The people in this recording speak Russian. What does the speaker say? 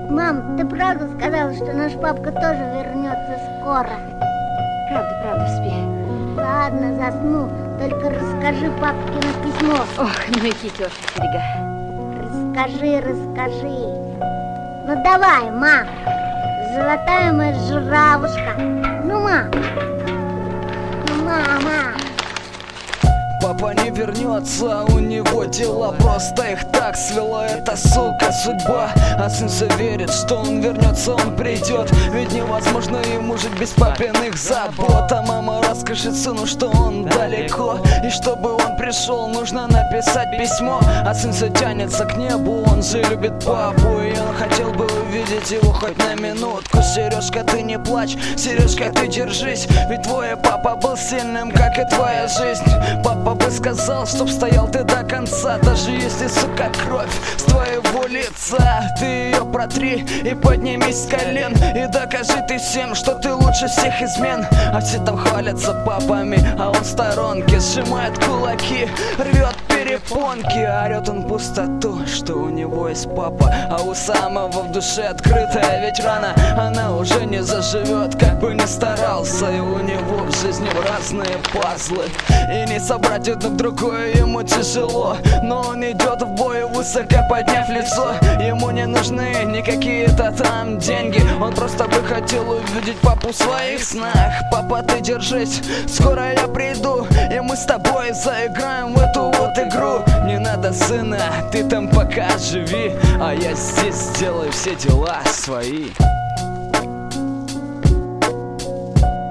Мам, ты правда сказала, что наш папка тоже вернется скоро? Правда, спи. Ладно, засну. Только расскажи папкино письмо. Ох, ну и кикёж, берега. Расскажи. Ну давай, мам. Золотая моя жирафушка. Ну, мама. Папа не вернется, у него дела, просто их так свела эта сука судьба. А сын все верит, что он вернется, он придет, ведь невозможно ему жить без папиных забот. А мама расскажет сыну, что он далеко, и чтобы он пришел, нужно написать письмо. А сын все тянется к небу, он же любит папу, и он хотел бы увидеть его хоть на минутку. Сережка, ты не плачь, Сережка, ты держись, ведь твой папа был сильным, как и твоя жизнь. Папа бы сказал, чтоб стоял ты до конца, даже если, сука, кровь с твоего лица. Ты ее протри и поднимись с колен, и докажи ты всем, что ты лучше всех измен. А все там хвалятся папами, а он в сторонке сжимает кулаки, рвет перепонки. Орет он пустоту, что у него есть папа, а у самого в душе открытая ведь рана. Она уже не заживет, как бы ни старался, и у него в жизни разные пазлы, и не собрать одно в другое ему тяжело. Но он идет в бой, высоко подняв лицо. Ему не нужны ни какие-то там деньги, он просто бы хотел увидеть папу в своих снах. Папа, ты держись, скоро я приду, и мы с тобой заиграем в эту вот игру. Не надо, сына, ты там пока живи, а я здесь сделаю все дела свои.